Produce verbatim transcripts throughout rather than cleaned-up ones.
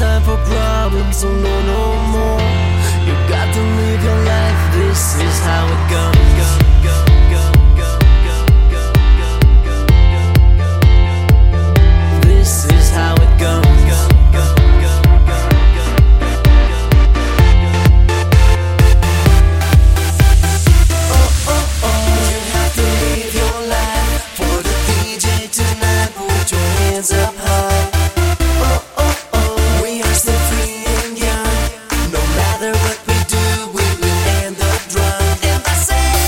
time for problems, so no, no more. You got to live your life, this is how it goes. This is how it goes. Up high. Oh, oh, oh, we are still free and young. No matter what we do, we will end up drunk. And that's it.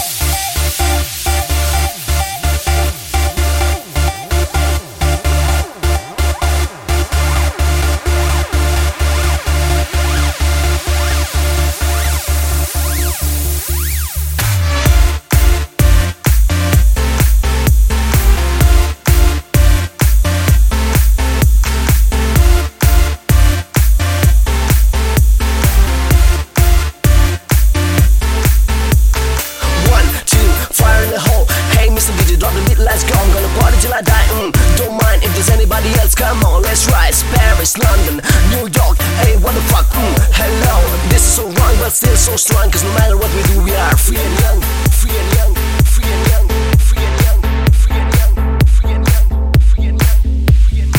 Let's go, I'm gonna party till I die, mm. Don't mind if there's anybody else, come on, let's rise. Paris, London, New York, hey, what the fuck, mm. Hello, this is so wrong, but still so strong. Cause no matter what we do, we are free and young. Free and young, free and young, free and young, free and young, free and young, free and young, free and young.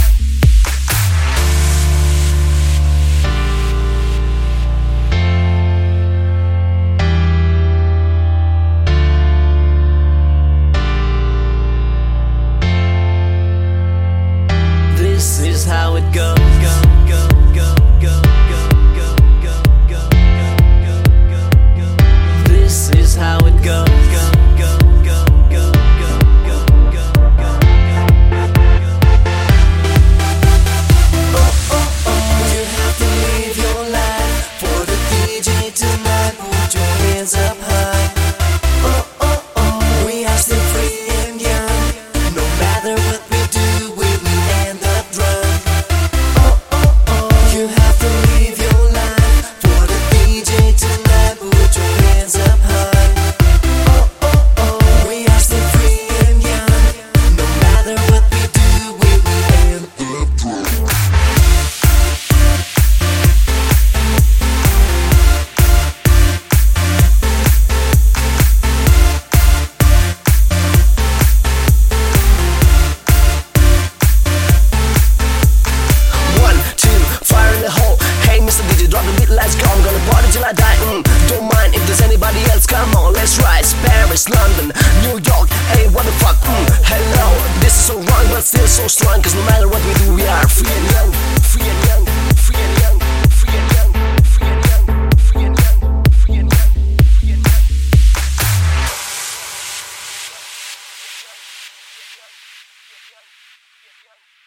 This is how it goes. This is how it goes. Oh, oh, oh, you have to live your life for the D J tonight. Put your hands up high. Oh, oh, oh, we are still free and young. No matter what we do, we will end up drunk. Oh, oh, oh, you have to live your life for the D J tonight. Put your hands up high. Oh, oh, oh, we are still free and young. No matter what we do, we will end up drunk. Let's go, I'm gonna party till I die, mm. Don't mind if there's anybody else, come on, let's rise. Paris, London, New York, hey, what the fuck, mm. Hello, this is so wrong, but still so strong. Cause no matter what we do, we are free and young. Free and young, free and young, free and young, free and young, free and young, free and young, free and young. Free and young.